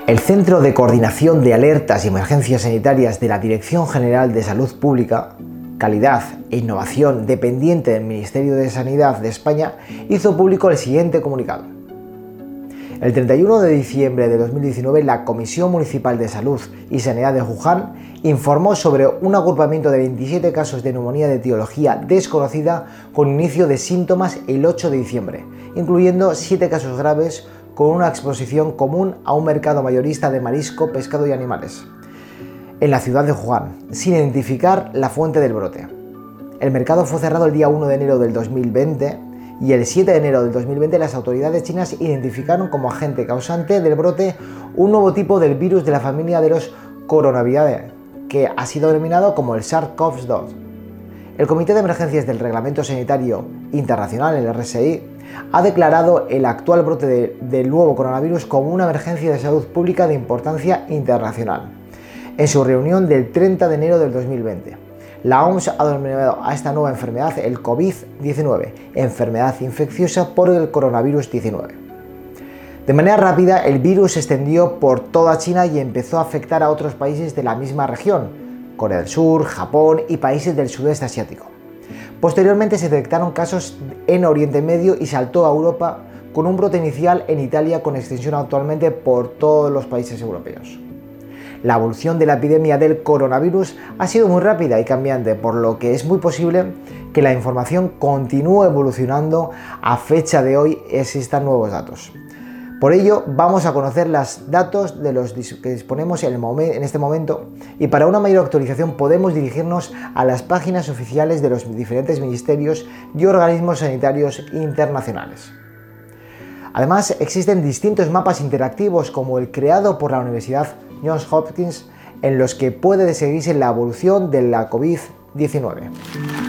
El Centro de Coordinación de Alertas y Emergencias Sanitarias de la Dirección General de Salud Pública, Calidad e Innovación, dependiente del Ministerio de Sanidad de España, hizo público el siguiente comunicado. El 31 de diciembre de 2019, la Comisión Municipal de Salud y Sanidad de Wuhan informó sobre un agrupamiento de 27 casos de neumonía de etiología desconocida con inicio de síntomas el 8 de diciembre, incluyendo 7 casos graves con una exposición común a un mercado mayorista de marisco, pescado y animales, en la ciudad de Wuhan, sin identificar la fuente del brote. El mercado fue cerrado el día 1 de enero del 2020 y el 7 de enero del 2020 las autoridades chinas identificaron como agente causante del brote un nuevo tipo del virus de la familia de los coronaviruses, que ha sido denominado como el SARS-CoV-2. El Comité de Emergencias del Reglamento Sanitario Internacional, el RSI, ha declarado el actual brote del nuevo coronavirus como una emergencia de salud pública de importancia internacional. En su reunión del 30 de enero del 2020, la OMS ha denominado a esta nueva enfermedad el COVID-19, enfermedad infecciosa por el coronavirus 19. De manera rápida, el virus se extendió por toda China y empezó a afectar a otros países de la misma región, Corea del Sur, Japón y países del sudeste asiático. Posteriormente se detectaron casos en Oriente Medio y saltó a Europa, con un brote inicial en Italia con extensión actualmente por todos los países europeos. La evolución de la epidemia del coronavirus ha sido muy rápida y cambiante, por lo que es muy posible que la información continúe evolucionando. A fecha de hoy existan nuevos datos. Por ello, vamos a conocer los datos de los que disponemos en este momento, y para una mayor actualización podemos dirigirnos a las páginas oficiales de los diferentes ministerios y organismos sanitarios internacionales. Además, existen distintos mapas interactivos como el creado por la Universidad Johns Hopkins, en los que puede seguirse la evolución de la COVID-19.